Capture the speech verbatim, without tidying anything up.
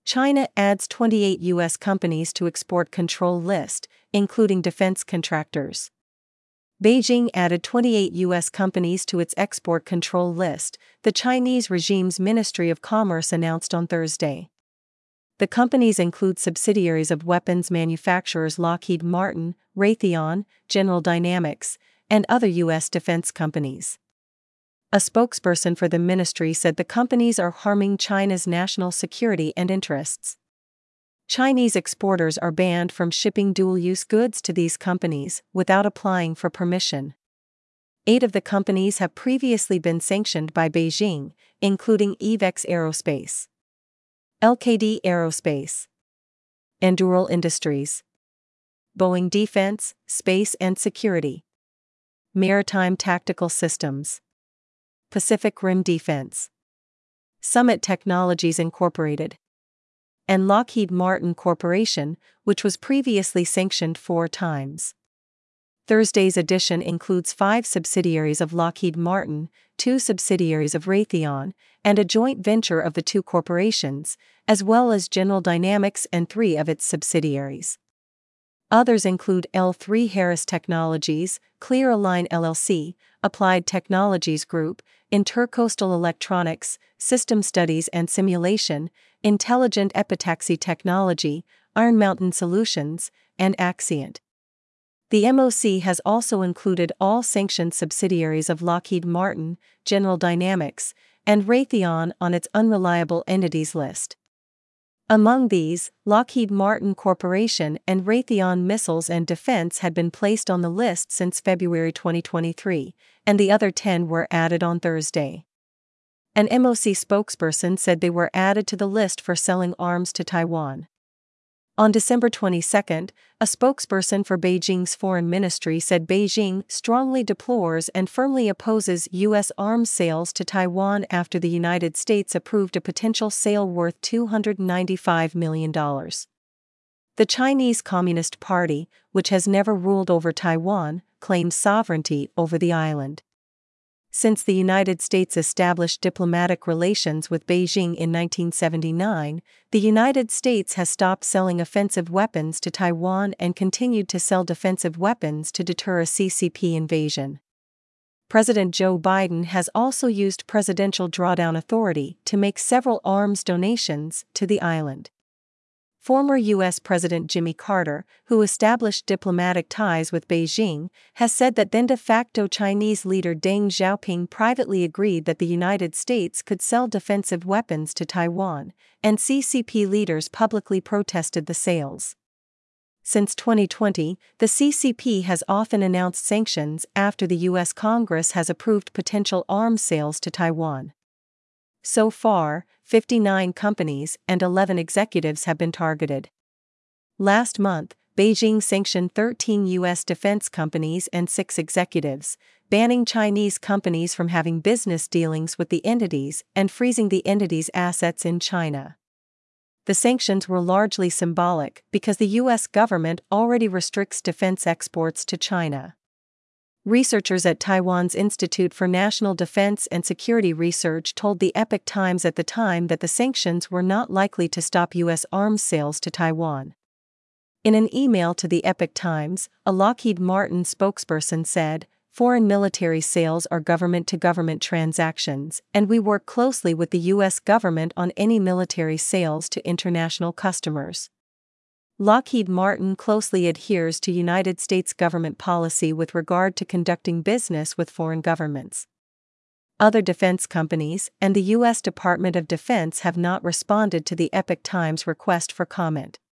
China adds twenty-eight U S companies to export control list, including defense contractors. Beijing added twenty-eight U S companies to its export control list, the Chinese regime's Ministry of Commerce announced on Thursday. The companies include subsidiaries of weapons manufacturers Lockheed Martin, Raytheon, General Dynamics, and other U S defense companies. A spokesperson for the ministry said the companies are harming China's national security and interests. Chinese exporters are banned from shipping dual-use goods to these companies without applying for permission. Eight of the companies have previously been sanctioned by Beijing, including Evex Aerospace, L K D Aerospace, Anduril Industries, Boeing Defense, Space and Security, Maritime Tactical Systems, Pacific Rim Defense, Summit Technologies Incorporated, and Lockheed Martin Corporation, which was previously sanctioned four times. Thursday's edition includes five subsidiaries of Lockheed Martin, two subsidiaries of Raytheon, and a joint venture of the two corporations, as well as General Dynamics and three of its subsidiaries. Others include L three Harris Technologies, Clear Align L L C, Applied Technologies Group, Intercoastal Electronics, System Studies and Simulation, Intelligent Epitaxy Technology, Iron Mountain Solutions, and Axient. The M O C has also included all sanctioned subsidiaries of Lockheed Martin, General Dynamics, and Raytheon on its unreliable entities list. Among these, Lockheed Martin Corporation and Raytheon Missiles and Defense had been placed on the list since February twenty twenty-three, and the other ten were added on Thursday. An M O C spokesperson said they were added to the list for selling arms to Taiwan. On December twenty-second, a spokesperson for Beijing's foreign ministry said Beijing strongly deplores and firmly opposes U S arms sales to Taiwan after the United States approved a potential sale worth two hundred ninety-five million dollars. The Chinese Communist Party, which has never ruled over Taiwan, claims sovereignty over the island. Since the United States established diplomatic relations with Beijing in nineteen seventy-nine, the United States has stopped selling offensive weapons to Taiwan and continued to sell defensive weapons to deter a C C P invasion. President Joe Biden has also used Presidential Drawdown Authority to make several arms donations to the island. Former U S President Jimmy Carter, who established diplomatic ties with Beijing, has said that then de facto Chinese leader Deng Xiaoping privately agreed that the United States could sell defensive weapons to Taiwan, and C C P leaders publicly protested the sales. Since twenty twenty, the C C P has often announced sanctions after the U S Congress has approved potential arms sales to Taiwan. So far, fifty-nine companies and eleven executives have been targeted. Last month, Beijing sanctioned thirteen U S defense companies and six executives, banning Chinese companies from having business dealings with the entities and freezing the entities' assets in China. The sanctions were largely symbolic because the U S government already restricts defense exports to China. Researchers at Taiwan's Institute for National Defense and Security Research told the Epoch Times at the time that the sanctions were not likely to stop U S arms sales to Taiwan. In an email to the Epoch Times, a Lockheed Martin spokesperson said, "Foreign military sales are government-to-government transactions, and we work closely with the U S government on any military sales to international customers." Lockheed Martin closely adheres to United States government policy with regard to conducting business with foreign governments. Other defense companies and the U S Department of Defense have not responded to the Epoch Times request for comment.